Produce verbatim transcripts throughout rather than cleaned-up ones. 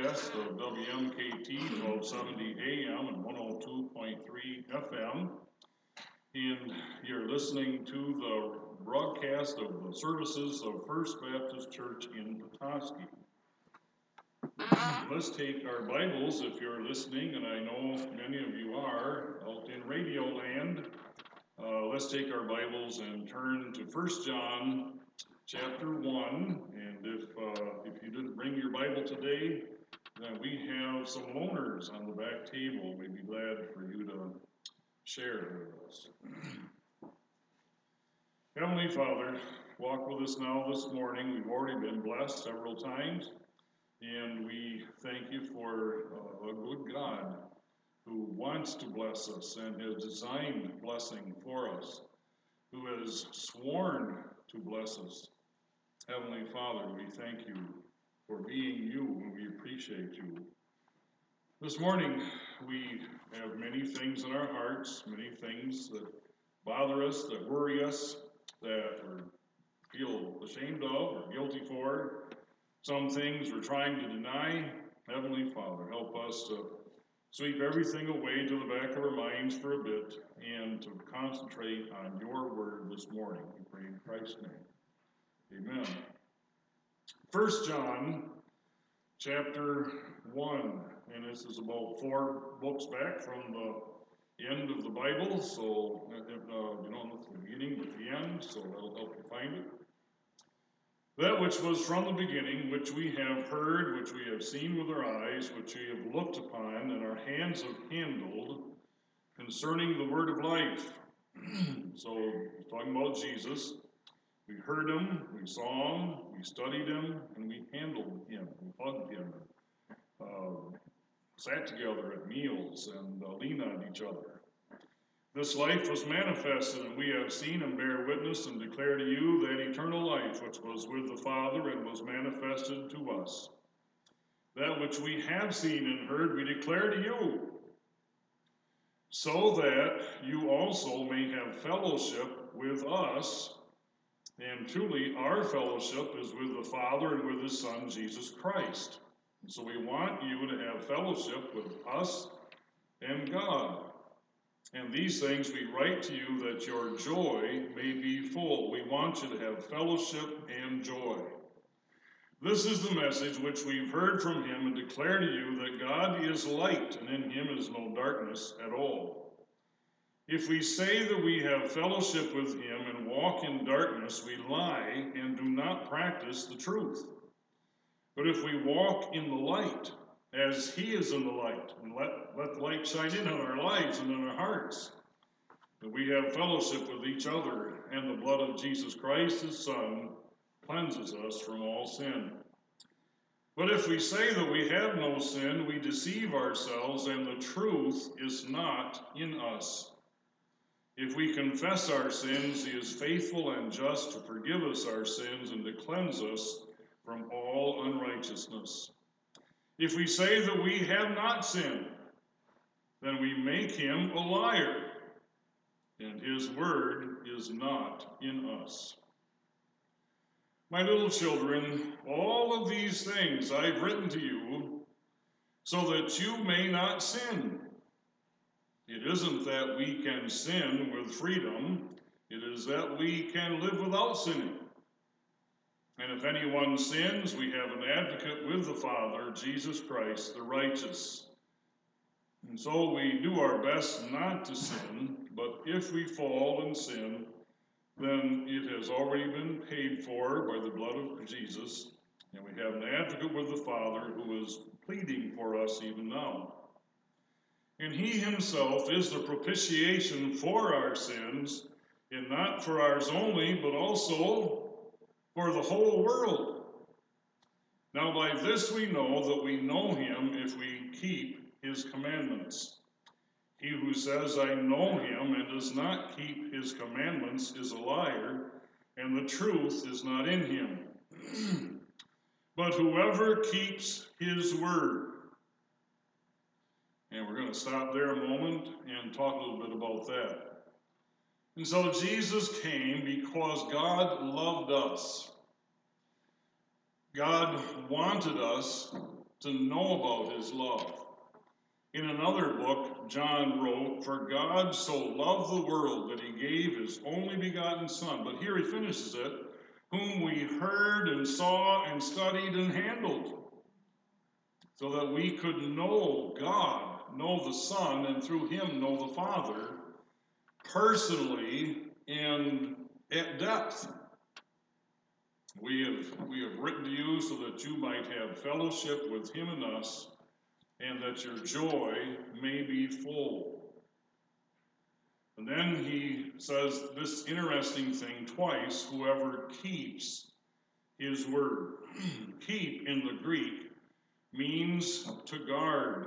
broadcast of W M K T twelve seventy A M and one oh two point three F M. And you're listening to the broadcast of the services of First Baptist Church in Petoskey. Let's take our Bibles, if you're listening, and I know many of you are out in Radio Land. Uh, let's take our Bibles and turn to First John chapter one. And if uh, if you didn't bring your Bible today, then we have some loaners on the back table. We'd be glad for you to share it with us. Heavenly Father, walk with us now this morning. We've already been blessed several times, and we thank you for uh, a good God who wants to bless us and has designed blessing for us, who has sworn to bless us. Heavenly Father, we thank you for being you, and we appreciate you. This morning, we have many things in our hearts, many things that bother us, that worry us, that we feel ashamed of or guilty for. Some things we're trying to deny. Heavenly Father, help us to sweep everything away to the back of our minds for a bit and to concentrate on your word this morning. We pray in Christ's name. Amen. First John chapter one, and this is about four books back from the end of the Bible, so uh, you know, not the beginning but the end, so that'll help you find it. That which was from the beginning, which we have heard, which we have seen with our eyes, which we have looked upon, and our hands have handled, concerning the word of life. So, he's talking about Jesus. We heard him, we saw him, we studied him, and we handled him, we hugged him, uh, sat together at meals, and uh, leaned on each other. This life was manifested, and we have seen and bear witness and declare to you that eternal life which was with the Father and was manifested to us. That which we have seen and heard we declare to you, so that you also may have fellowship with us. And truly, our fellowship is with the Father and with his Son, Jesus Christ. And so we want you to have fellowship with us and God. And these things we write to you that your joy may be full. We want you to have fellowship and joy. This is the message which we've heard from him and declare to you that God is light, and in him is no darkness at all. If we say that we have fellowship with him and walk in darkness, we lie and do not practice the truth. But if we walk in the light, as he is in the light, and let, let the light shine in on our lives and in our hearts, that we have fellowship with each other, and the blood of Jesus Christ, his Son, cleanses us from all sin. But if we say that we have no sin, we deceive ourselves, and the truth is not in us. If we confess our sins, he is faithful and just to forgive us our sins and to cleanse us from all unrighteousness. If we say that we have not sinned, then we make him a liar, and his word is not in us. My little children, all of these things I've written to you so that you may not sin. It isn't that we can sin with freedom, it is that we can live without sinning. And if anyone sins, we have an advocate with the Father, Jesus Christ, the righteous. And so we do our best not to sin, but if we fall and sin, then it has already been paid for by the blood of Jesus, and we have an advocate with the Father who is pleading for us even now. And he himself is the propitiation for our sins, and not for ours only, but also for the whole world. Now by this we know that we know him if we keep his commandments. He who says, I know him, and does not keep his commandments is a liar, and the truth is not in him. But whoever keeps his word. And we're going to stop there a moment and talk a little bit about that. And so Jesus came because God loved us. God wanted us to know about his love. In another book, John wrote, "For God so loved the world that he gave his only begotten Son." But here he finishes it, "whom we heard and saw and studied and handled," so that we could know God, know the Son, and through him know the Father personally and at depth. We have, we have written to you so that you might have fellowship with him and us, and that your joy may be full. And then he says this interesting thing twice: whoever keeps his word. Keep in the Greek means to guard.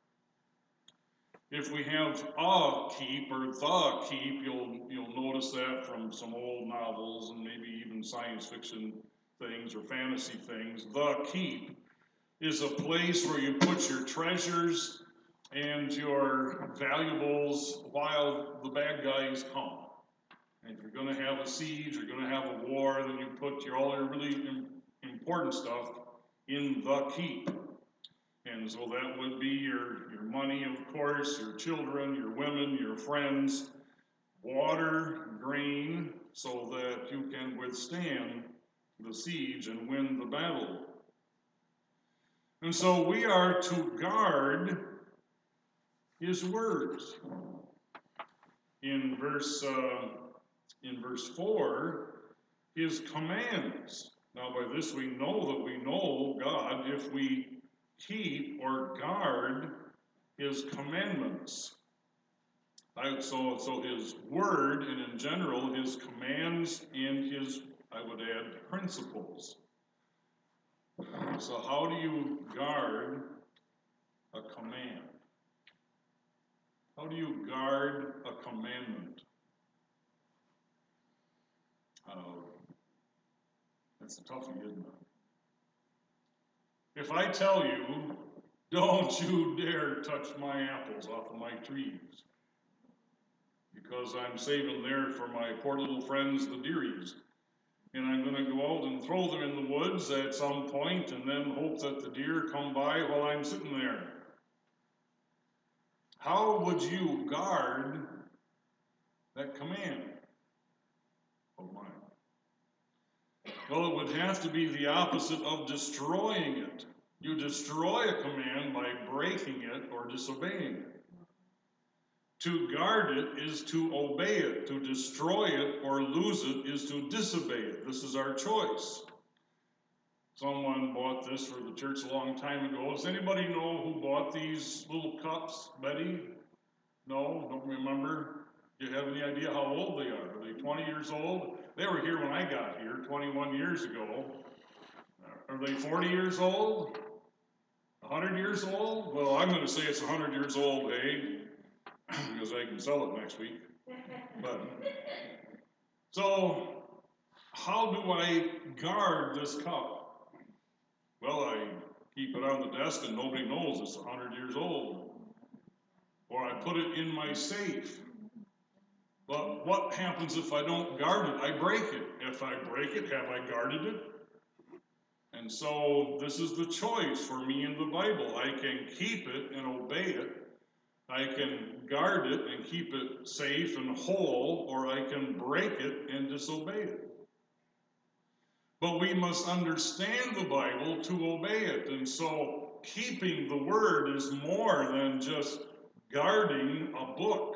If we have a keep or the keep, you'll you'll notice that from some old novels and maybe even science fiction things or fantasy things. The keep is a place where you put your treasures and your valuables while the bad guys come. And if you're going to have a siege, you're going to have a war, then you put your, all your really important stuff in the keep. And so that would be your, your money, of course, your children, your women, your friends, water, grain, so that you can withstand the siege and win the battle. And so we are to guard his words. In verse uh, in verse four, his commands. Now by this we know that we know God if we keep or guard his commandments. I, so, so his word, and in general his commands and his, I would add, principles. So how do you guard a command? How do you guard a commandment? Uh, that's a toughie, isn't it? If I tell you, don't you dare touch my apples off of my trees, because I'm saving there for my poor little friends, the dearies, and I'm going to go out and throw them in the woods at some point and then hope that the deer come by while I'm sitting there. How would you guard that command of mine? Well, it would have to be the opposite of destroying it. You destroy a command by breaking it or disobeying it. To guard it is to obey it. To destroy it or lose it is to disobey it. This is our choice. Someone bought this for the church a long time ago. Does anybody know who bought these little cups? Betty? No? Don't remember? Do you have any idea how old they are? Are they twenty years old? They were here when I got here twenty-one years ago. Are they forty years old? one hundred years old? Well, I'm going to say it's one hundred years old, eh? Because I can sell it next week. But so, how do I guard this cup? Well, I keep it on the desk and nobody knows it's one hundred years old. Or I put it in my safe. But what happens if I don't guard it? I break it. If I break it, have I guarded it? And so this is the choice for me in the Bible. I can keep it and obey it. I can guard it and keep it safe and whole, or I can break it and disobey it. But we must understand the Bible to obey it. And so keeping the word is more than just guarding a book.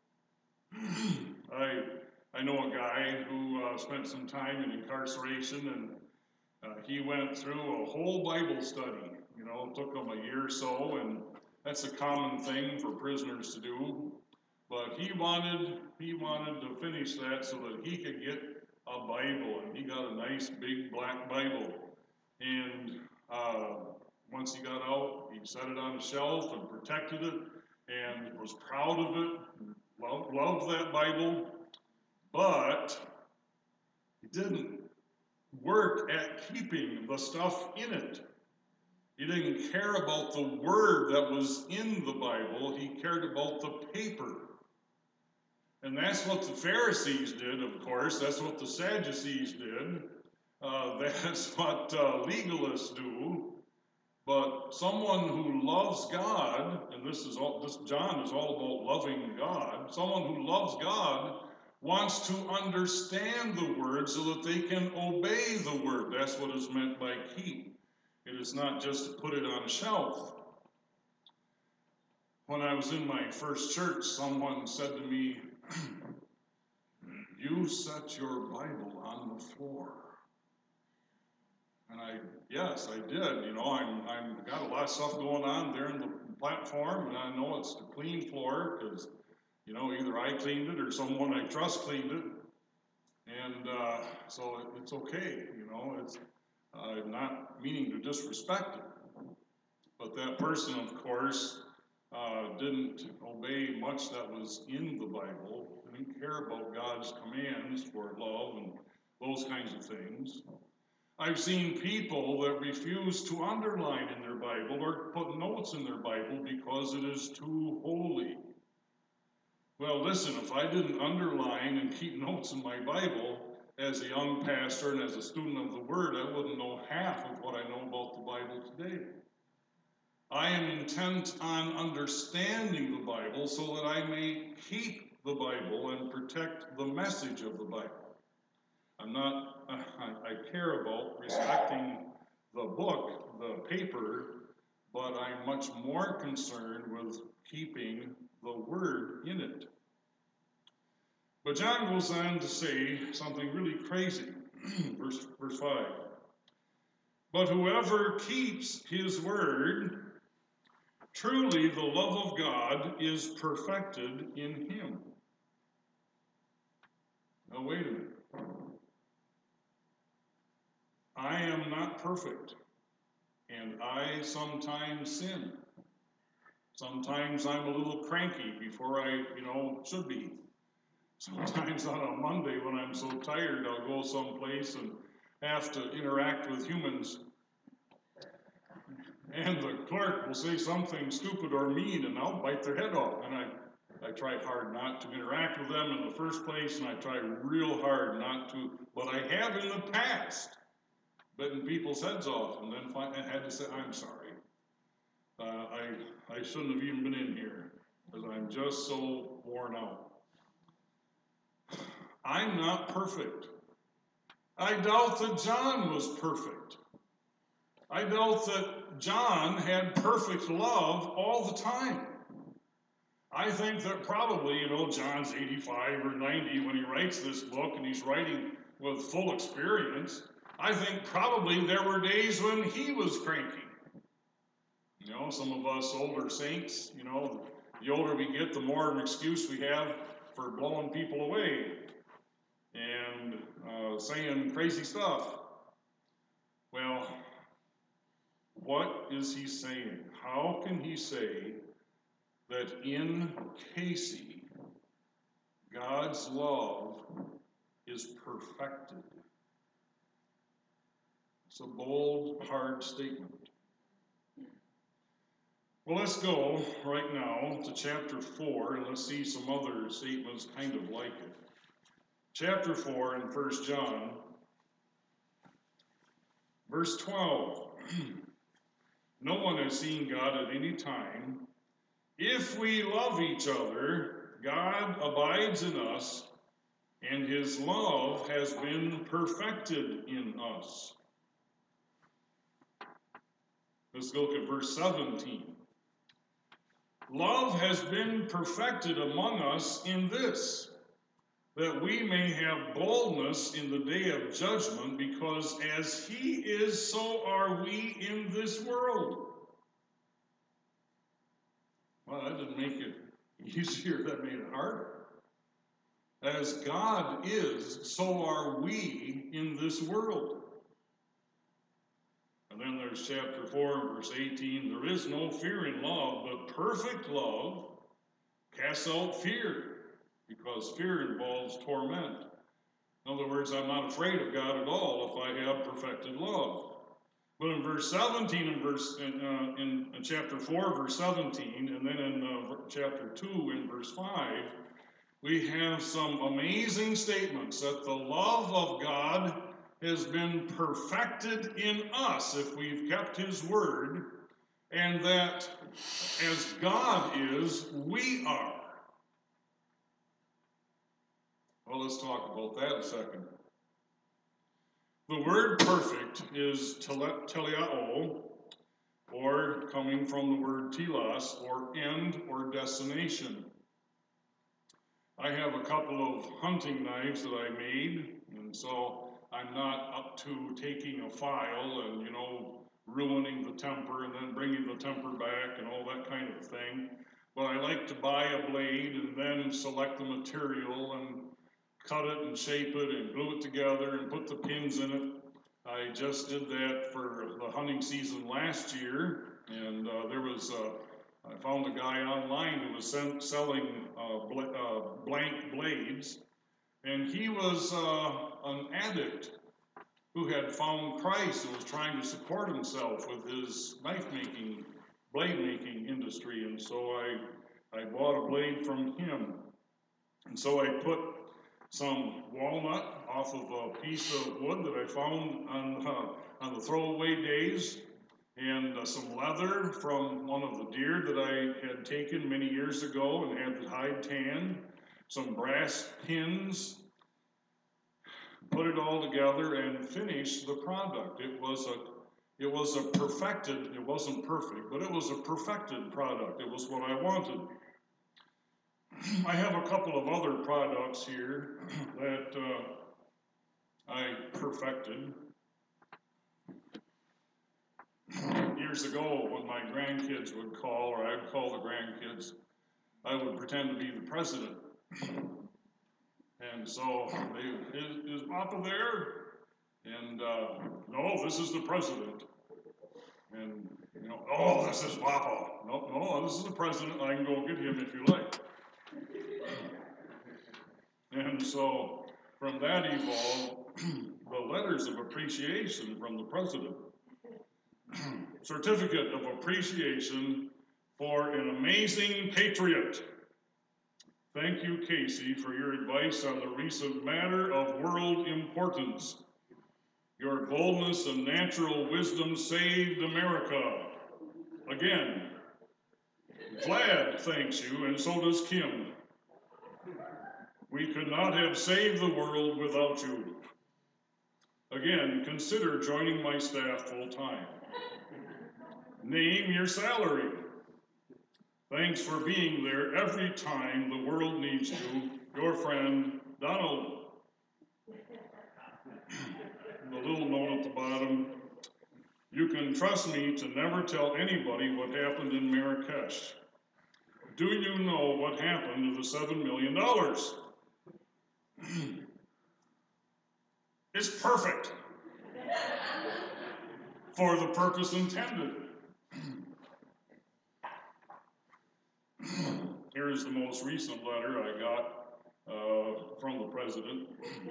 I I know a guy who uh, spent some time in incarceration, and uh, he went through a whole Bible study. You know, it took him a year or so, and that's a common thing for prisoners to do. But he wanted he wanted to finish that so that he could get a Bible, and he got a nice big black Bible. And uh, once he got out, he set it on a shelf and protected it, and was proud of it. Loved, loved that Bible, but he didn't work at keeping the stuff in it. He didn't care about the word that was in the Bible. He cared about the paper. And that's what the Pharisees did, of course. That's what the Sadducees did. Uh, that's what uh, legalists do. But someone who loves God, and this is all, this John is all about loving God, someone who loves God wants to understand the word so that they can obey the word. That's what is meant by keep. It is not just to put it on a shelf. When I was in my first church, someone said to me, "You set your Bible on the floor." And I, yes, I did. You know, I'm, I'm got a lot of stuff going on there in the platform, and I know it's a clean floor because, you know, either I cleaned it or someone I trust cleaned it, and uh, so it, it's okay. You know, it's uh, not meaning to disrespect it, but that person, of course, uh, didn't obey much that was in the Bible. Didn't care about God's commands for love and those kinds of things. I've seen people that refuse to underline in their Bible or put notes in their Bible because it is too holy. Well, listen, if I didn't underline and keep notes in my Bible as a young pastor and as a student of the Word, I wouldn't know half of what I know about the Bible today. I am intent on understanding the Bible so that I may keep the Bible and protect the message of the Bible. I'm not, uh, I, I care about respecting the book, the paper, but I'm much more concerned with keeping the word in it. But John goes on to say something really crazy. verse, verse five. But whoever keeps his word, truly the love of God is perfected in him. Now wait a minute. I am not perfect, and I sometimes sin. Sometimes I'm a little cranky before I, you know, should be. Sometimes on a Monday when I'm so tired, I'll go someplace and have to interact with humans. And the clerk will say something stupid or mean, and I'll bite their head off. And I, I try hard not to interact with them in the first place, and I try real hard not to, but I have in the past. Bitten people's heads off, and then find, I had to say, "I'm sorry. Uh, I I shouldn't have even been in here because I'm just so worn out." I'm not perfect. I doubt that John was perfect. I doubt that John had perfect love all the time. I think that probably, you know, John's eighty-five or ninety when he writes this book, and he's writing with full experience. I think probably there were days when he was cranky. You know, some of us older saints, you know, the older we get, the more of an excuse we have for blowing people away and uh, saying crazy stuff. Well, what is he saying? How can he say that in Casey, God's love is perfected? It's a bold, hard statement. Well, let's go right now to chapter four, and let's see some other statements kind of like it. Chapter four in First John, verse twelve. No one has seen God at any time. If we love each other, God abides in us, and his love has been perfected in us. Let's look at verse seventeen. Love has been perfected among us in this, that we may have boldness in the day of judgment, because as he is, so are we in this world. Well, that didn't make it easier, that made it harder. As God is, so are we in this world. And then there's chapter four, verse eighteen. There is no fear in love, but perfect love casts out fear, because fear involves torment. In other words, I'm not afraid of God at all if I have perfected love. But in verse seventeen, in verse in, uh, in, in chapter four, verse seventeen, and then in uh, chapter two, in verse five, we have some amazing statements that the love of God has been perfected in us if we've kept his word, and that as God is, we are. Well, let's talk about that a second. The word perfect is tele- teleao, or coming from the word telos, or end or destination. I have a couple of hunting knives that I made, and so I'm not up to taking a file and, you know, ruining the temper and then bringing the temper back and all that kind of thing. But I like to buy a blade and then select the material and cut it and shape it and glue it together and put the pins in it. I just did that for the hunting season last year, and uh, there was, uh, I found a guy online who was sent, selling uh, bl- uh, blank blades, and he was uh, an addict who had found Christ and was trying to support himself with his knife-making, blade-making industry, and so I, I bought a blade from him. And so I put some walnut off of a piece of wood that I found on, uh, on the throwaway days, and uh, some leather from one of the deer that I had taken many years ago and had the hide tanned, some brass pins, put it all together and finished the product. It was a it was a perfected, it wasn't perfect, but it was a perfected product. It was what I wanted. I have a couple of other products here that uh, I perfected. Years ago, when my grandkids would call, or I'd call the grandkids, I would pretend to be the president. And so, they, is, is Papa there? And, uh, no, this is the president. And, you know, oh, this is Papa. No, no, this is the president. I can go get him if you like. And so, from that evolved the letters of appreciation from the president. Certificate of appreciation for an amazing patriot. Thank you, Casey, for your advice on the recent matter of world importance. Your boldness and natural wisdom saved America. Again, Vlad thanks you, and so does Kim. We could not have saved the world without you. Again, consider joining my staff full time. Name your salary. Thanks for being there every time the world needs you. Your friend, Donald. The little note at the bottom. You can trust me to never tell anybody what happened in Marrakesh. Do you know what happened to the seven million dollars? It's perfect for the purpose intended. Here's the most recent letter I got uh, from the president.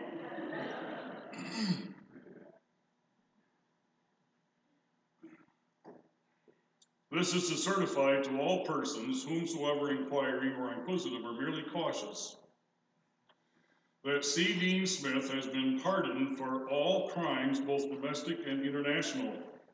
This is to certify to all persons, whomsoever inquiring or inquisitive or merely cautious, that C. Dean Smith has been pardoned for all crimes, both domestic and international.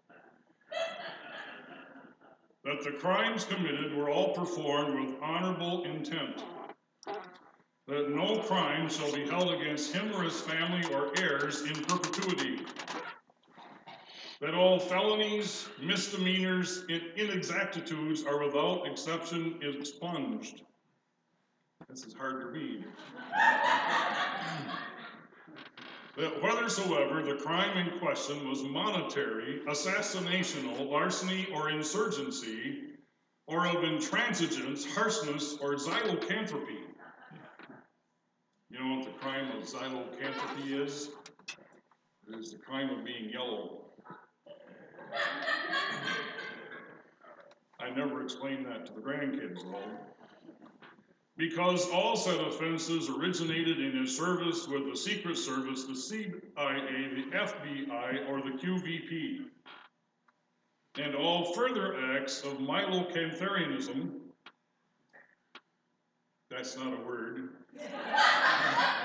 That the crimes committed were all performed with honorable intent. That no crime shall be held against him or his family or heirs in perpetuity. That all felonies, misdemeanors, and inexactitudes are without exception expunged. This is hard to read. That whethersoever the crime in question was monetary, assassinational, larceny, or insurgency, or of intransigence, harshness, or xylocanthropy. You know what the crime of xylocanthropy is? It is the crime of being yellow. I never explained that to the grandkids, though. Because all said offenses originated in his service with the Secret Service, the C I A, the F B I, or the Q V P. And all further acts of myelocantharianism, that's not a word,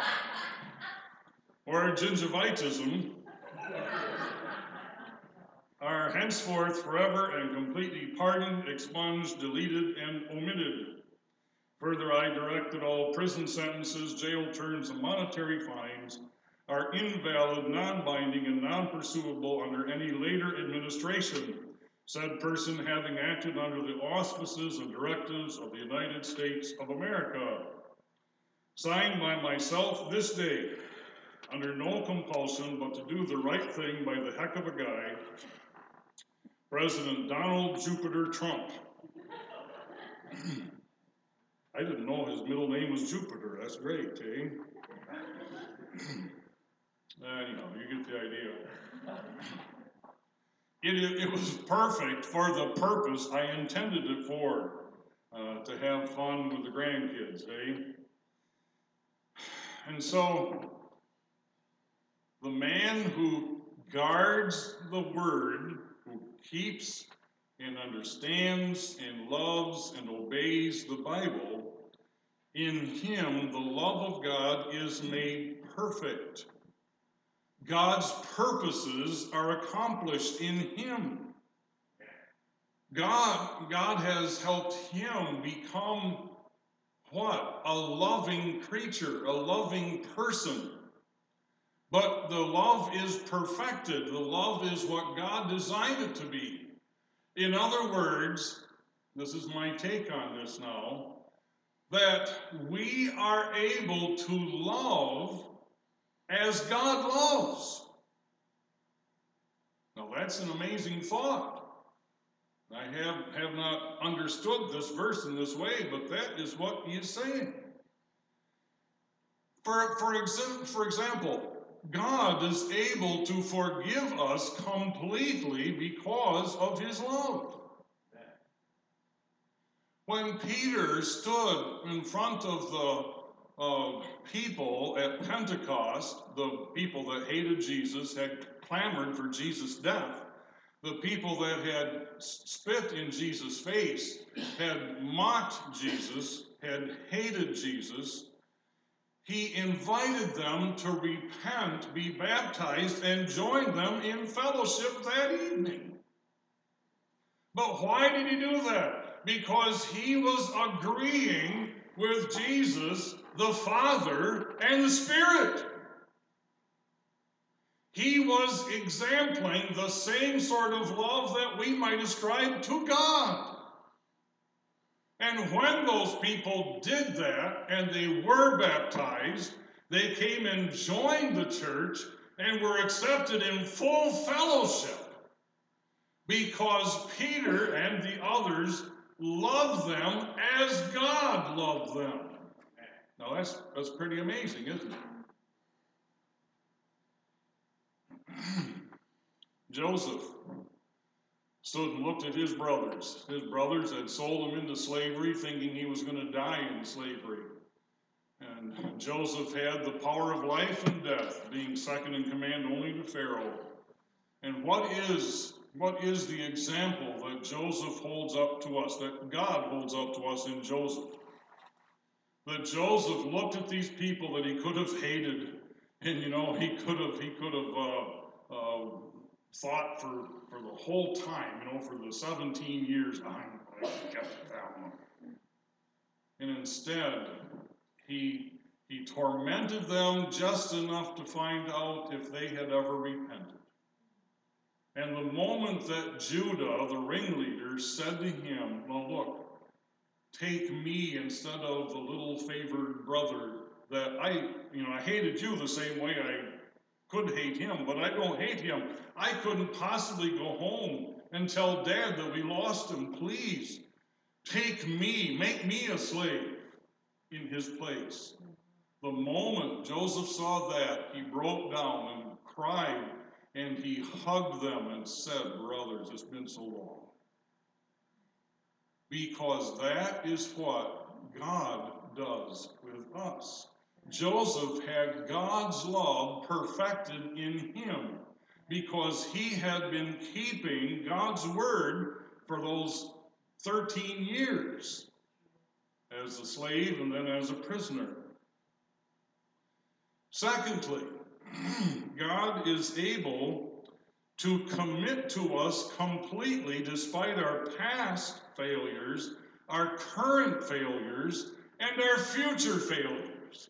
or gingivitism, are henceforth forever and completely pardoned, expunged, deleted, and omitted. Further, I direct that all prison sentences, jail terms, and monetary fines are invalid, non-binding, and non-pursuable under any later administration, said person having acted under the auspices and directives of the United States of America. Signed by myself this day, under no compulsion but to do the right thing by the heck of a guy, President Donald Jupiter Trump. I didn't know his middle name was Jupiter. That's great, eh? Anyhow, you get the idea. It, it was perfect for the purpose I intended it for, uh, to have fun with the grandkids, eh? And so, the man who guards the word, who keeps and understands and loves and obeys the Bible, in him the love of God is made perfect. God's purposes are accomplished in him. God, God has helped him become what? A loving creature, a loving person. But the love is perfected. The love is what God designed it to be. In other words, this is my take on this now, that we are able to love as God loves. Now that's an amazing thought. I have, have not understood this verse in this way, but that is what he is saying. For, for, exa- for example, God is able to forgive us completely because of his love. When Peter stood in front of the uh, people at Pentecost, the people that hated Jesus, had clamored for Jesus' death, the people that had spit in Jesus' face, had mocked Jesus, had hated Jesus, he invited them to repent, be baptized, and join them in fellowship that evening. But why did he do that? Because he was agreeing with Jesus, the Father, and the Spirit. He was exempling the same sort of love that we might ascribe to God. And when those people did that, and they were baptized, they came and joined the church and were accepted in full fellowship because Peter and the others loved them as God loved them. Now that's, that's pretty amazing, isn't it? Joseph stood and looked at his brothers. His brothers had sold him into slavery, thinking he was going to die in slavery. And Joseph had the power of life and death, being second in command only to Pharaoh. And what is, what is the example that Joseph holds up to us, that God holds up to us in Joseph? That Joseph looked at these people that he could have hated, and you know, he could have, he could have uh, uh, thought for, for the whole time, you know, for the seventeen years, I'm going to get them. And instead, he, he tormented them just enough to find out if they had ever repented. And the moment that Judah, the ringleader, said to him, well, look, take me instead of the little favored brother that I, you know, I hated you the same way I could hate him, but I don't hate him. I couldn't possibly go home and tell Dad that we lost him. Please, take me, make me a slave in his place. The moment Joseph saw that, he broke down and cried, and he hugged them and said, brothers, it's been so long. Because that is what God does with us. Joseph had God's love perfected in him because he had been keeping God's word for those thirteen years as a slave and then as a prisoner. Secondly, God is able to commit to us completely despite our past failures, our current failures, and our future failures.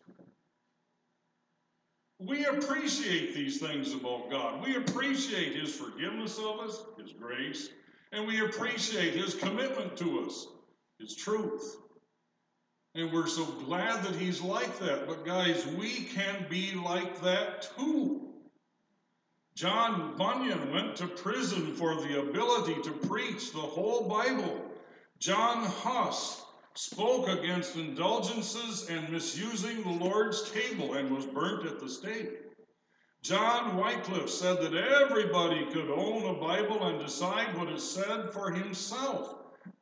We appreciate these things about God. We appreciate His forgiveness of us, His grace, and we appreciate His commitment to us, His truth. And we're so glad that He's like that. But guys, we can be like that too. John Bunyan went to prison for the ability to preach the whole Bible. John Huss spoke against indulgences and misusing the Lord's table and was burnt at the stake. John Wycliffe said that everybody could own a Bible and decide what it said for himself.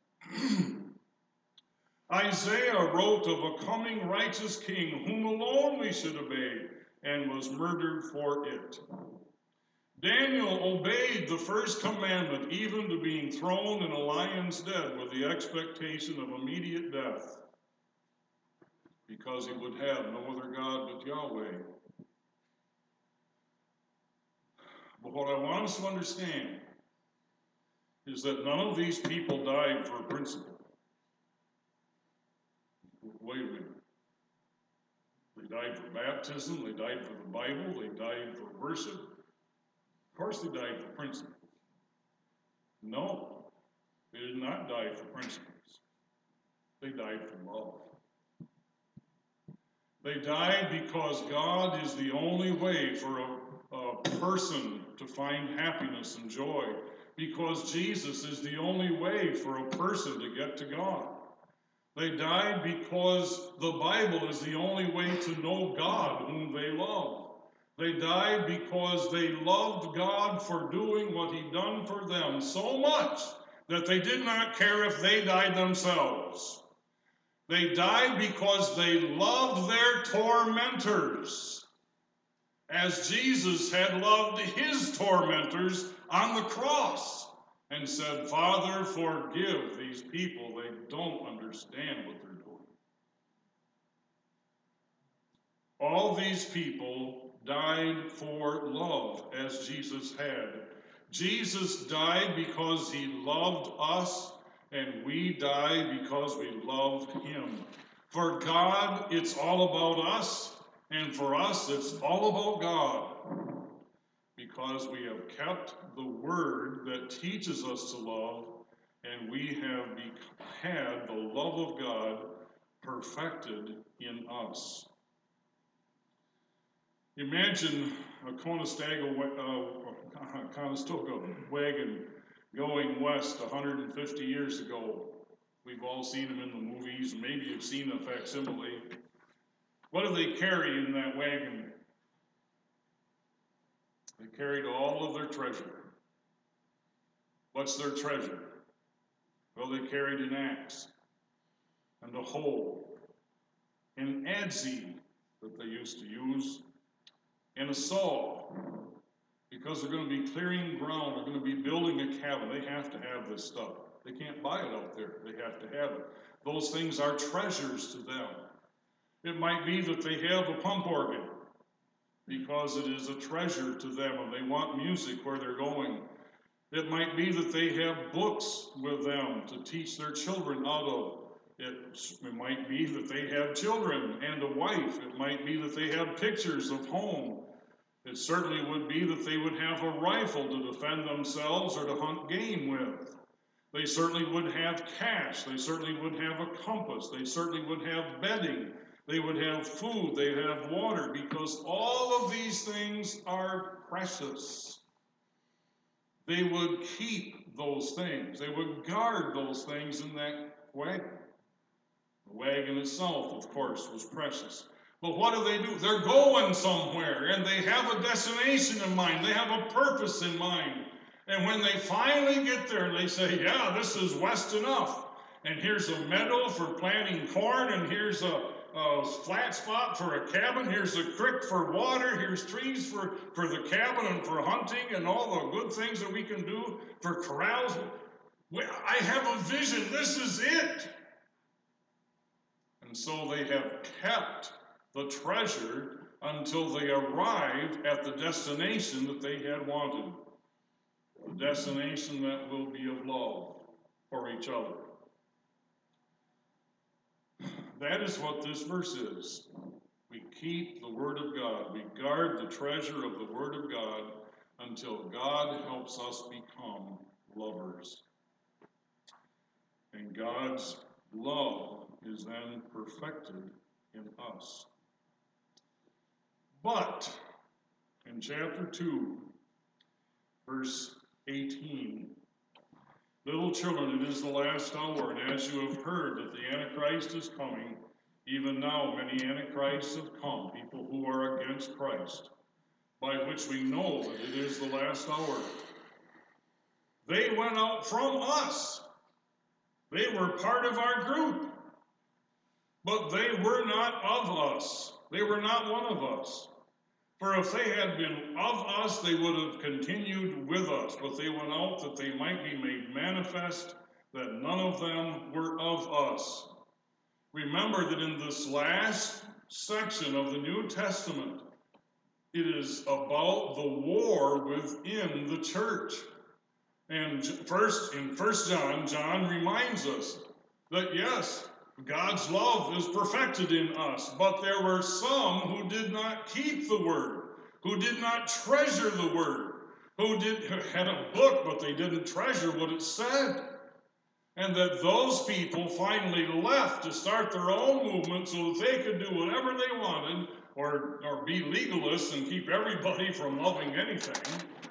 Isaiah wrote of a coming righteous king whom alone we should obey, and was murdered for it. Daniel obeyed the first commandment, even to being thrown in a lion's den with the expectation of immediate death, because he would have no other God but Yahweh. But what I want us to understand is that none of these people died for a principle. Wait a minute. They died for baptism, they died for the Bible, they died for worship. Of course they died for principles. No, they did not die for principles. They died for love. They died because God is the only way for a, a person to find happiness and joy. Because Jesus is the only way for a person to get to God. They died because the Bible is the only way to know God whom they love. They died because they loved God for doing what He'd done for them so much that they did not care if they died themselves. They died because they loved their tormentors, as Jesus had loved His tormentors on the cross, and said, Father, forgive these people. They don't understand what they're doing. All these people died for love, as Jesus had. Jesus died because He loved us, and we die because we love Him. For God, it's all about us, and for us, it's all about God. Because we have kept the word that teaches us to love, and we have be- had the love of God perfected in us. Imagine a Conestoga, uh, Conestoga wagon going west one hundred fifty years ago. We've all seen them in the movies. Maybe you've seen a facsimile. What do they carry in that wagon? They carried all of their treasure. What's their treasure? Well, they carried an axe and a hoe, an adze that they used to use, and a saw, because they're going to be clearing ground, they're going to be building a cabin. They have to have this stuff. They can't buy it out there. They have to have it. Those things are treasures to them. It might be that they have a pump organ, because it is a treasure to them and they want music where they're going. It might be that they have books with them to teach their children out of. It, it might be that they have children and a wife. It might be that they have pictures of home. It certainly would be that they would have a rifle to defend themselves or to hunt game with. They certainly would have cash. They certainly would have a compass. They certainly would have bedding. They would have food, they'd have water, because all of these things are precious. They would keep those things. They would guard those things in that wagon. The wagon itself, of course, was precious. But what do they do? They're going somewhere, and they have a destination in mind. They have a purpose in mind. And when they finally get there, they say, yeah, this is west enough. And here's a meadow for planting corn, and here's a a flat spot for a cabin, here's a creek for water, here's trees for, for the cabin and for hunting and all the good things that we can do for corrals. I have a vision, this is it. And so they have kept the treasure until they arrived at the destination that they had wanted. a destination that will be of love for each other. That is what this verse is. We keep the Word of God. We guard the treasure of the Word of God until God helps us become lovers. And God's love is then perfected in us. But in chapter two, verse eighteen, little children, it is the last hour, and as you have heard that the Antichrist is coming, even now many Antichrists have come, people who are against Christ, by which we know that it is the last hour. They went out from us. They were part of our group. But they were not of us. They were not one of us. For if they had been of us, they would have continued with us. But they went out that they might be made manifest that none of them were of us. Remember that in this last section of the New Testament, it is about the war within the church. And first, in First John, John reminds us that yes, God's love is perfected in us, but there were some who did not keep the word, who did not treasure the word, who did had a book, but they didn't treasure what it said. And that those people finally left to start their own movement so that they could do whatever they wanted, or, or be legalists and keep everybody from loving anything,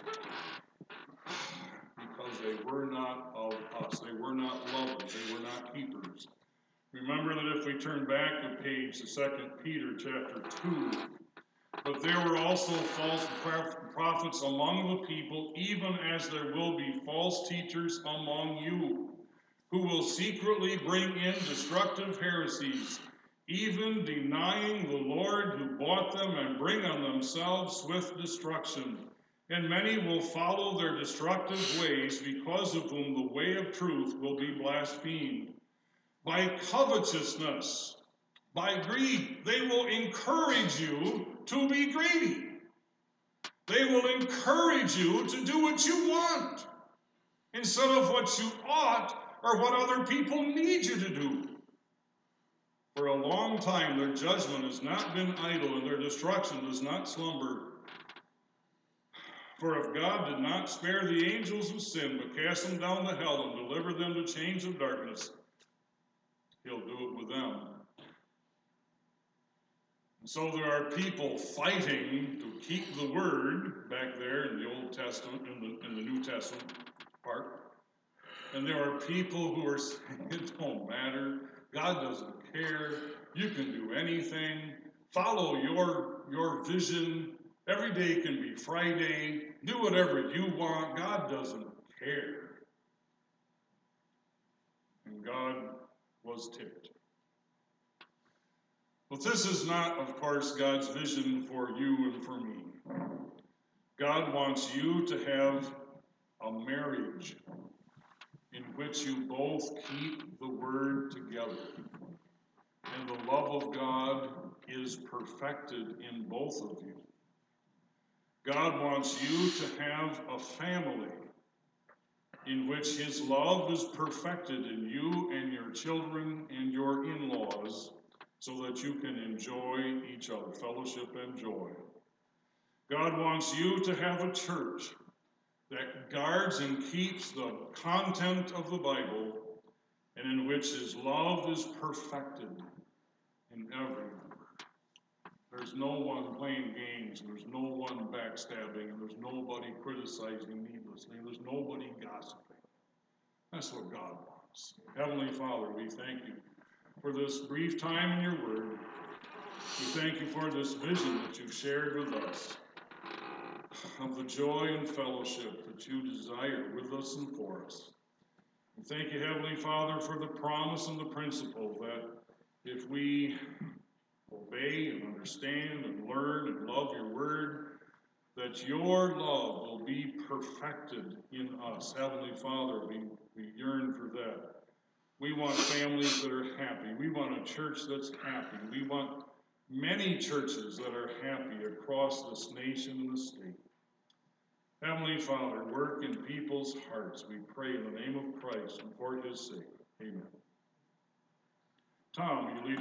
because they were not of us. They were not lovers. They were not keepers. Remember that if we turn back a page to Second Peter chapter two, but there were also false prophets among the people, even as there will be false teachers among you, who will secretly bring in destructive heresies, even denying the Lord who bought them, and bring on themselves swift destruction. And many will follow their destructive ways, because of whom the way of truth will be blasphemed. By covetousness, by greed, they will encourage you to be greedy. They will encourage you to do what you want instead of what you ought or what other people need you to do. For a long time their judgment has not been idle, and their destruction does not slumber. For if God did not spare the angels who sinned, but cast them down to hell and delivered them to chains of darkness, he'll do it with them. And so there are people fighting to keep the word back there in the Old Testament, in the, in the New Testament part. And there are people who are saying, it don't matter. God doesn't care. You can do anything. Follow your, your vision. Every day can be Friday. Do whatever you want. God doesn't care. And God was ticked. But this is not, of course, God's vision for you and for me. God wants you to have a marriage in which you both keep the word together. And the love of God is perfected in both of you. God wants you to have a family in which his love is perfected in you and your children and your in-laws, so that you can enjoy each other, fellowship and joy. God wants you to have a church that guards and keeps the content of the Bible, and in which his love is perfected in every member. There's no one playing games, and there's no one backstabbing, and there's nobody criticizing needlessly, and there's nobody gossiping. That's what God wants. Heavenly Father, we thank you for this brief time in your word. We thank you for this vision that you've shared with us of the joy and fellowship that you desire with us and for us. And thank you, Heavenly Father, for the promise and the principle that if we obey and understand and learn and love your word, that your love will be perfected in us. Heavenly Father, we, we yearn for that. We want families that are happy. We want a church that's happy. We want many churches that are happy across this nation and this state. Heavenly Father, work in people's hearts, we pray in the name of Christ and for his sake. Amen. Tom, will you lead